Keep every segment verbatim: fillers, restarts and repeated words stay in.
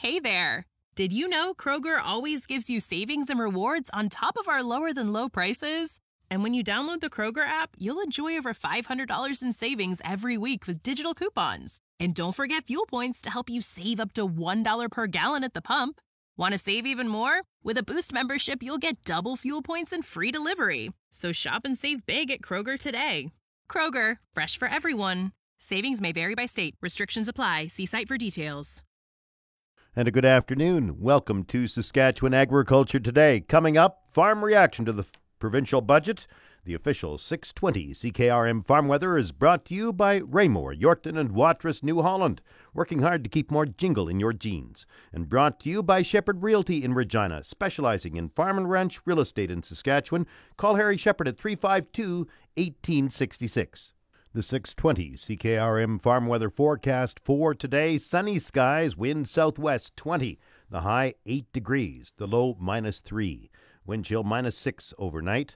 Hey there! Did you know Kroger always gives you savings and rewards on top of our lower-than-low prices? And when you download the Kroger app, you'll enjoy over five hundred dollars in savings every week with digital coupons. And don't forget fuel points to help you save up to one dollar per gallon at the pump. Want to save even more? With a Boost membership, you'll get double fuel points and free delivery. So shop and save big at Kroger today. Kroger, fresh for everyone. Savings may vary by state. Restrictions apply. See site for details. And a good afternoon. Welcome to Saskatchewan Agriculture Today. Coming up, farm reaction to the provincial budget. The official six twenty C K R M Farm Weather is brought to you by Raymore, Yorkton and Watrous, New Holland. Working hard to keep more jingle in your jeans. And brought to you by Shepherd Realty in Regina, specializing in farm and ranch real estate in Saskatchewan. Call Harry Shepherd at three five two, one eight six six. The six twenty C K R M Farm Weather forecast for today: sunny skies, wind southwest twenty, the high eight degrees, the low minus three, wind chill minus six overnight.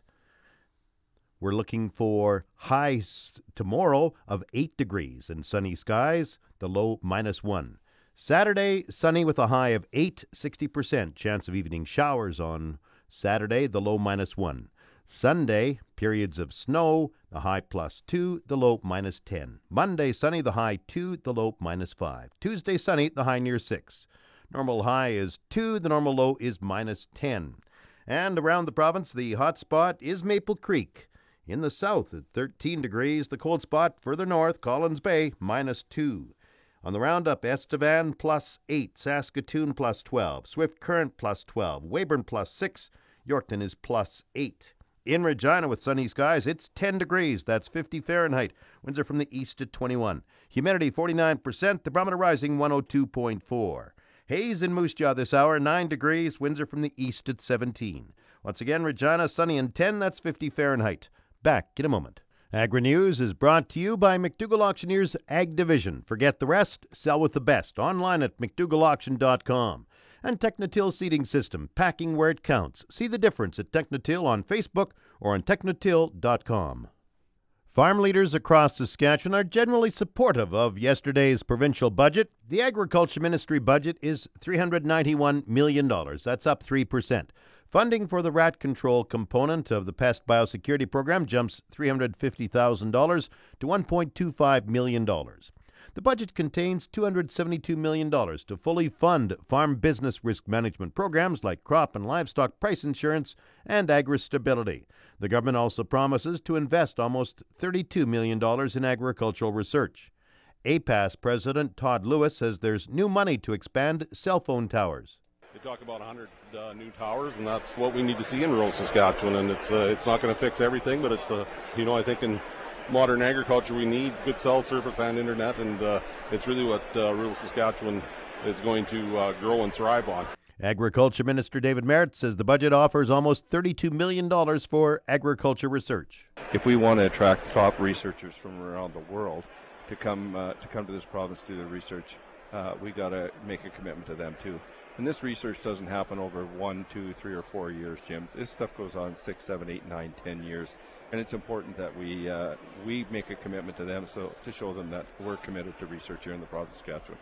We're looking for highs tomorrow of eight degrees and sunny skies, the low minus one. Saturday, sunny with a high of eight, sixty percent chance of evening showers on Saturday, the low minus one. Sunday, periods of snow, the high plus two, the low minus ten. Monday, sunny, the high two, the low minus five. Tuesday, sunny, the high near six. Normal high is two, the normal low is minus ten. And around the province, the hot spot is Maple Creek. In the south at thirteen degrees, the cold spot further north, Collins Bay, minus two. On the roundup, Estevan plus eight, Saskatoon plus twelve, Swift Current plus twelve, Weyburn plus six, Yorkton is plus eight. In Regina with sunny skies, it's ten degrees. That's fifty Fahrenheit. Winds are from the east at twenty-one. Humidity forty-nine percent. The barometer rising one oh two point four. Haze in Moose Jaw this hour, nine degrees. Winds are from the east at seventeen. Once again, Regina sunny and ten. That's fifty Fahrenheit. Back in a moment. Agri-News is brought to you by McDougall Auctioneers Ag Division. Forget the rest. Sell with the best. Online at mcdougall auction dot com. And Technotil Seeding System, packing where it counts. See the difference at Technotil on Facebook or on technotil dot com. Farm leaders across Saskatchewan are generally supportive of yesterday's provincial budget. The Agriculture Ministry budget is three hundred ninety-one million dollars. That's up three percent. Funding for the rat control component of the Pest Biosecurity Program jumps three hundred fifty thousand dollars to one point two five million dollars. The budget contains two hundred seventy-two million dollars to fully fund farm business risk management programs like crop and livestock price insurance and agri-stability. The government also promises to invest almost thirty-two million dollars in agricultural research. A P A S President Todd Lewis says there's new money to expand cell phone towers. They talk about one hundred uh, new towers, and that's what we need to see in rural Saskatchewan. And it's uh, it's not going to fix everything, but it's uh, you know I think in modern agriculture we need good cell service and internet, and uh, it's really what uh, rural Saskatchewan is going to uh, grow and thrive on. Agriculture Minister David Merritt says the budget offers almost thirty-two million dollars for agriculture research. If we want to attract top researchers from around the world to come uh, to come to this province to do their research, uh, we got to make a commitment to them too. And this research doesn't happen over one, two, three, or four years, Jim. This stuff goes on six, seven, eight, nine, ten years, and it's important that we uh, we make a commitment to them, so to show them that we're committed to research here in the province of Saskatchewan.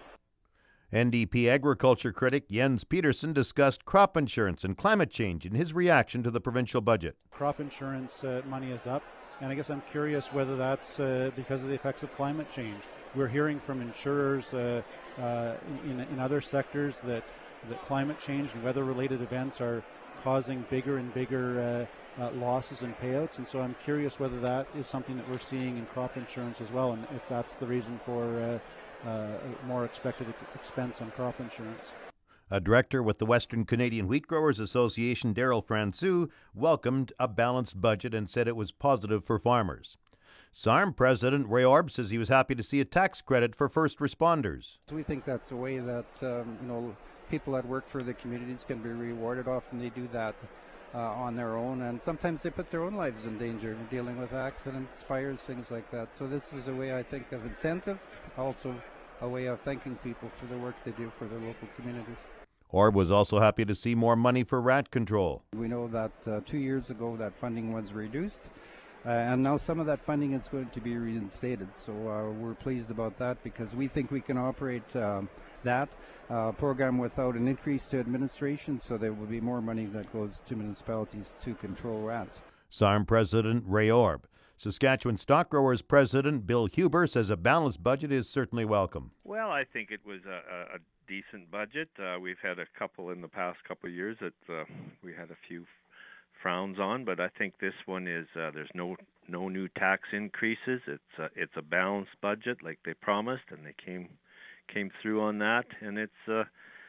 N D P agriculture critic Jens Peterson discussed crop insurance and climate change in his reaction to the provincial budget. Crop insurance uh, money is up, and I guess I'm curious whether that's uh, because of the effects of climate change. We're hearing from insurers uh, uh, in, in other sectors that that climate change and weather-related events are causing bigger and bigger uh, uh, losses and payouts, and so I'm curious whether that is something that we're seeing in crop insurance as well, and if that's the reason for uh, uh, more expected expense on crop insurance. A director with the Western Canadian Wheat Growers Association, Daryl Francoux, welcomed a balanced budget and said it was positive for farmers. S A R M President Ray Orb says he was happy to see a tax credit for first responders. We think that's a way that um, you know people that work for the communities can be rewarded. Often they do that uh, on their own, and sometimes they put their own lives in danger dealing with accidents, fires, things like that. So this is a way, I think, of incentive, also a way of thanking people for the work they do for their local communities. Orb was also happy to see more money for rat control. We know that uh, two years ago that funding was reduced, uh, and now some of that funding is going to be reinstated. So uh, we're pleased about that because we think we can operate um, that uh, program without an increase to administration, so there will be more money that goes to municipalities to control rats. S A R M President Ray Orb. Saskatchewan Stock Growers President Bill Huber says a balanced budget is certainly welcome. Well, I think it was a, a decent budget. Uh, we've had a couple in the past couple of years that uh, we had a few frowns on, but I think this one is uh, there's no no new tax increases. It's uh, it's a balanced budget like they promised, and they came came through on that. And it's uh,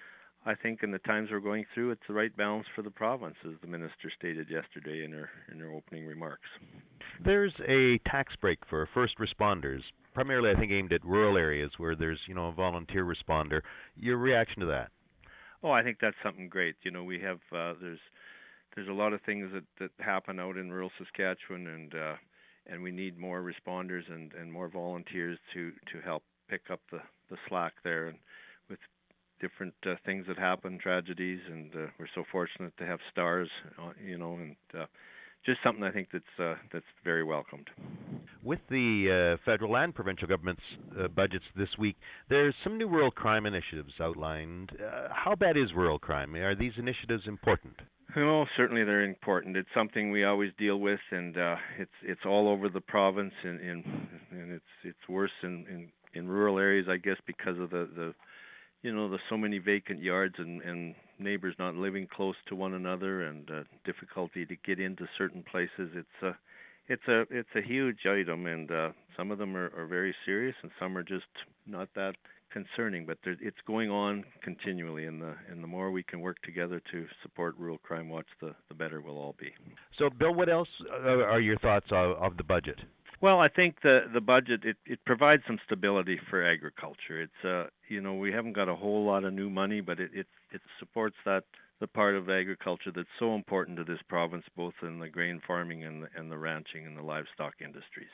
I think in the times we're going through, it's the right balance for the province, as the minister stated yesterday in her in her opening remarks. There's a tax break for first responders, primarily I think aimed at rural areas where there's, you know, a volunteer responder. Your reaction to that? Oh, I think that's something great. You know, we have uh, there's there's a lot of things that, that happen out in rural Saskatchewan, and uh, and we need more responders and, and more volunteers to, to help pick up the, the slack there. And with different uh, things that happen, tragedies, and uh, we're so fortunate to have STARS, uh, you know, and uh, just something I think that's uh, that's very welcomed. With the uh, federal and provincial government's uh, budgets this week, there's some new rural crime initiatives outlined. Uh, how bad is rural crime? Are these initiatives important? No, certainly they're important. It's something we always deal with, and uh, it's it's all over the province, and, and, and it's it's worse in, in, in rural areas, I guess, because of the, the you know, there's so many vacant yards and, and neighbors not living close to one another, and uh, difficulty to get into certain places. It's a, it's a, it's a huge item, and uh, some of them are, are very serious, and some are just not that concerning. But there, it's going on continually, and the and the more we can work together to support Rural Crime Watch, the, the better we'll all be. So, Bill, what else are your thoughts of, of the budget? Well, I think the the budget it, it provides some stability for agriculture. It's uh you know we haven't got a whole lot of new money, but it it, it supports that the part of agriculture that's so important to this province, both in the grain farming and the, and the ranching and the livestock industries.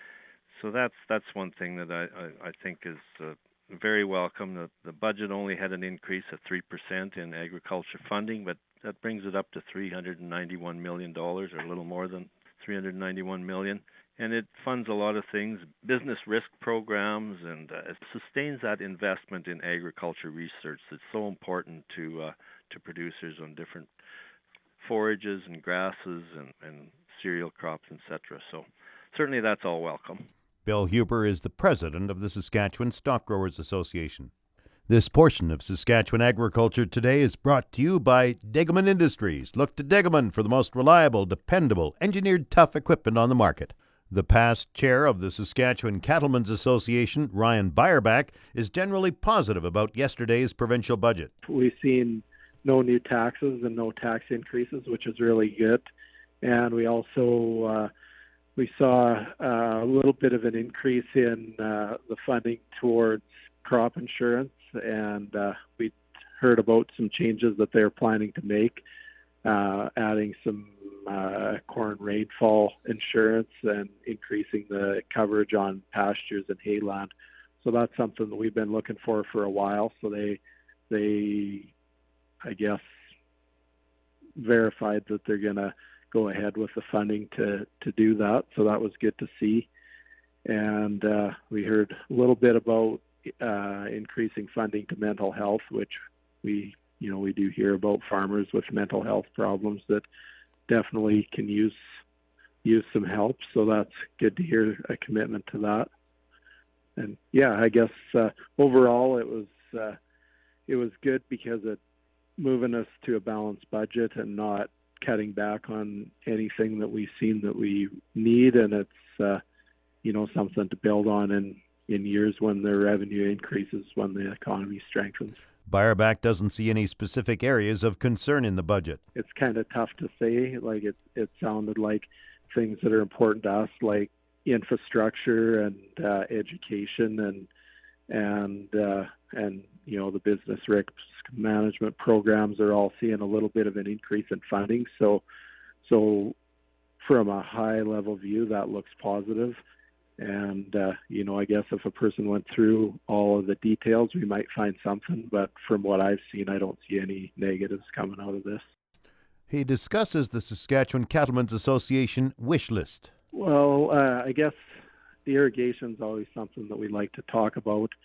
So that's that's one thing that I I, I think is uh, very welcome. The, the budget only had an increase of three percent in agriculture funding, but that brings it up to three hundred ninety-one million dollars, or a little more than three hundred ninety-one million dollars. And it funds a lot of things, business risk programs, and uh, it sustains that investment in agriculture research that's so important to uh, to producers on different forages and grasses and, and cereal crops, et cetera. So certainly that's all welcome. Bill Huber is the president of the Saskatchewan Stock Growers Association. This portion of Saskatchewan Agriculture Today is brought to you by Degelman Industries. Look to Degelman for the most reliable, dependable, engineered tough equipment on the market. The past chair of the Saskatchewan Cattlemen's Association, Ryan Beyerback, is generally positive about yesterday's provincial budget. We've seen no new taxes and no tax increases, which is really good. And we also uh, we saw uh, a little bit of an increase in uh, the funding towards crop insurance, and uh, we heard about some changes that they're planning to make, uh, adding some Uh, corn rainfall insurance and increasing the coverage on pastures and hayland. So that's something that we've been looking for for a while. So they, they, I guess, verified that they're going to go ahead with the funding to, to do that. So that was good to see. And uh, we heard a little bit about uh, increasing funding to mental health, which we, you know, we do hear about farmers with mental health problems that definitely can use use some help, so that's good to hear a commitment to that. And yeah, I guess uh, overall it was uh, it was good because it moving us to a balanced budget and not cutting back on anything that we've seen that we need, and it's uh, you know something to build on in in years when the revenue increases, when the economy strengthens. Beyerback doesn't see any specific areas of concern in the budget. It's kind of tough to say. Like it, it sounded like things that are important to us, like infrastructure and uh, education, and and uh, and you know the business risk management programs are all seeing a little bit of an increase in funding. So, so from a high level view, that looks positive. And, uh, you know, I guess if a person went through all of the details, we might find something. But from what I've seen, I don't see any negatives coming out of this. He discusses the Saskatchewan Cattlemen's Association wish list. Well, uh, I guess the irrigation is always something that we like to talk about.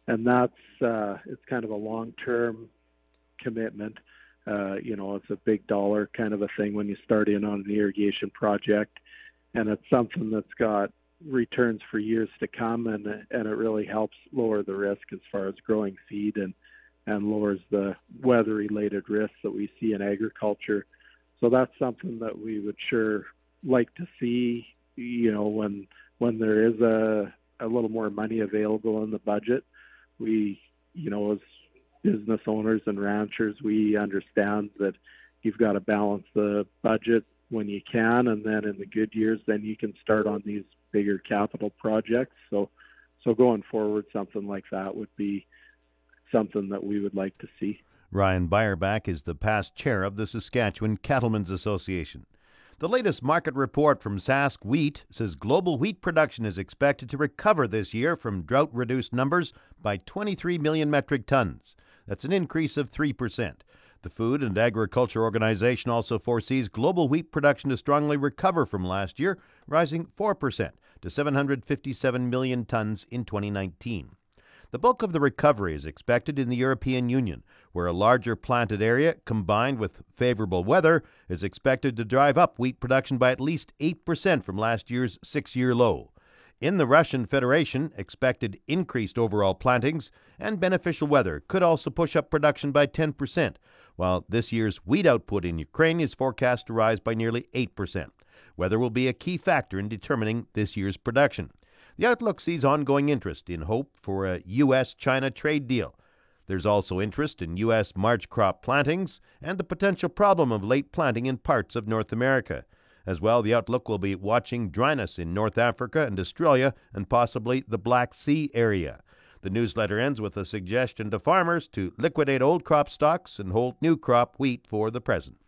and that's uh, it's kind of a long-term commitment. Uh, you know, it's a big dollar kind of a thing when you start in on an irrigation project, and it's something that's got returns for years to come, and and it really helps lower the risk as far as growing seed and and lowers the weather-related risks that we see in agriculture. So that's something that we would sure like to see, you know, when when there is a, a little more money available in the budget. We, you know, as business owners and ranchers, we understand that you've got to balance the budget when you can, and then in the good years, then you can start on these bigger capital projects. So, so going forward, something like that would be something that we would like to see. Ryan Beierbach is the past chair of the Saskatchewan Cattlemen's Association. The latest market report from Sask Wheat says global wheat production is expected to recover this year from drought-reduced numbers by twenty-three million metric tons. That's an increase of three percent. The Food and Agriculture Organization also foresees global wheat production to strongly recover from last year, rising four percent to seven hundred fifty-seven million tons in twenty nineteen. The bulk of the recovery is expected in the European Union, where a larger planted area, combined with favorable weather, is expected to drive up wheat production by at least eight percent from last year's six-year low. In the Russian Federation, expected increased overall plantings and beneficial weather could also push up production by ten percent, while this year's wheat output in Ukraine is forecast to rise by nearly eight percent. Weather will be a key factor in determining this year's production. The outlook sees ongoing interest in hope for a U S China trade deal. There's also interest in U S March crop plantings and the potential problem of late planting in parts of North America. As well, the outlook will be watching dryness in North Africa and Australia and possibly the Black Sea area. The newsletter ends with a suggestion to farmers to liquidate old crop stocks and hold new crop wheat for the present.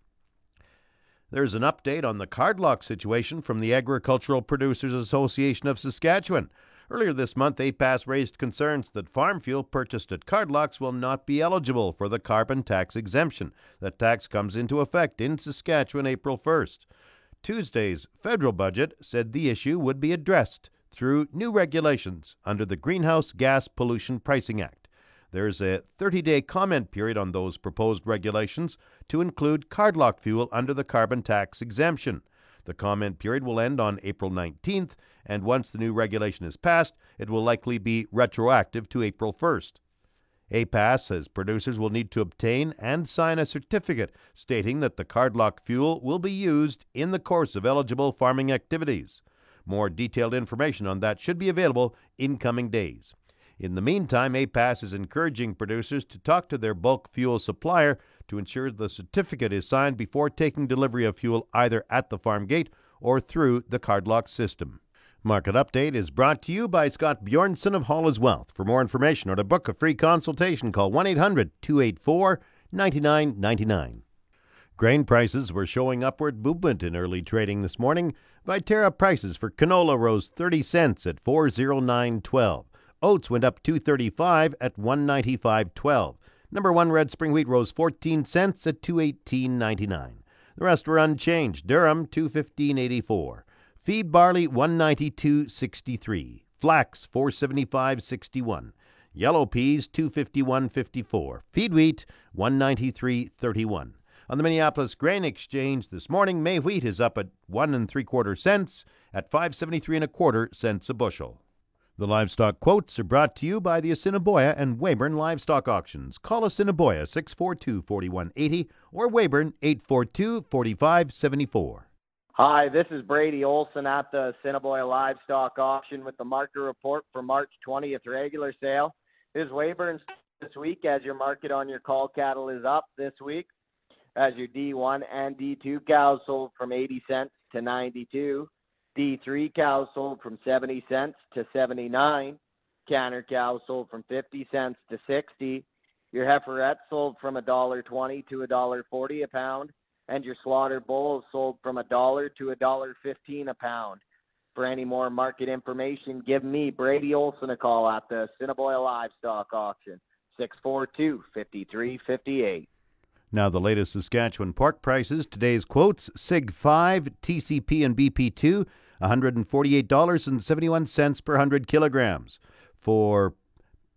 There's an update on the cardlock situation from the Agricultural Producers Association of Saskatchewan. Earlier this month, A P A S raised concerns that farm fuel purchased at cardlocks will not be eligible for the carbon tax exemption. The tax comes into effect in Saskatchewan April first. Tuesday's federal budget said the issue would be addressed through new regulations under the Greenhouse Gas Pollution Pricing Act. There's a thirty-day comment period on those proposed regulations to include cardlock fuel under the carbon tax exemption. The comment period will end on April nineteenth, and once the new regulation is passed, it will likely be retroactive to April first. A P A S says producers will need to obtain and sign a certificate stating that the cardlock fuel will be used in the course of eligible farming activities. More detailed information on that should be available in coming days. In the meantime, A P A S is encouraging producers to talk to their bulk fuel supplier to ensure the certificate is signed before taking delivery of fuel either at the farm gate or through the cardlock system. Market Update is brought to you by Scott Bjornson of Hall is Wealth. For more information or to book a free consultation, call one eight hundred two eight four nine nine nine nine. Grain prices were showing upward movement in early trading this morning. Viterra prices for canola rose thirty cents at four oh nine twelve. Oats went up two thirty-five at one ninety-five twelve. Number one red spring wheat rose fourteen cents at two eighteen ninety-nine. The rest were unchanged. Durum two fifteen eighty-four. Feed barley one ninety-two sixty-three. Flax four seventy-five sixty-one. Yellow peas two fifty-one fifty-four. Feed wheat one ninety-three thirty-one. On the Minneapolis Grain Exchange this morning, May wheat is up at one and three quarter cents at five seventy-three and a quarter cents a bushel. The livestock quotes are brought to you by the Assiniboia and Weyburn Livestock Auctions. Call Assiniboia six four two, four one eight zero or Weyburn eight four two, four five seven four. Hi, this is Brady Olson at the Assiniboia Livestock Auction with the market report for March twentieth regular sale. This is Weyburn this week as your market on your call cattle is up this week. As your D one and D two cows sold from eighty cents to ninety-two. D three cows sold from seventy cents to seventy-nine. Canner cows sold from fifty cents to sixty. Your heiferettes sold from one dollar twenty to one dollar forty a pound. And your slaughter bulls sold from a dollar to a dollar fifteen a pound. For any more market information, give me, Brady Olson, a call at the Assiniboia Livestock Auction, six four two, five three five eight. Now the latest Saskatchewan pork prices. Today's quotes, Sig five, T C P and B P two, one hundred forty-eight dollars and seventy-one cents per one hundred kilograms. For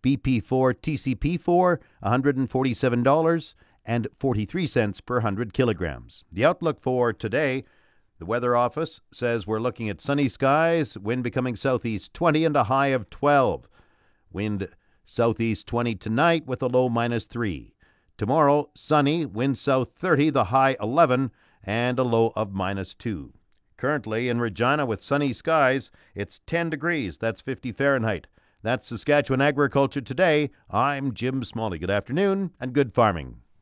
B P four T C P four, one hundred forty-seven dollars and forty-three cents per one hundred kilograms. The outlook for today, the Weather Office says we're looking at sunny skies, wind becoming southeast twenty and a high of twelve. Wind southeast twenty tonight with a low minus three. Tomorrow, sunny, wind south thirty, the high eleven, and a low of minus two. Currently in Regina with sunny skies, it's ten degrees. That's fifty Fahrenheit. That's Saskatchewan Agriculture Today. I'm Jim Smalley. Good afternoon and good farming.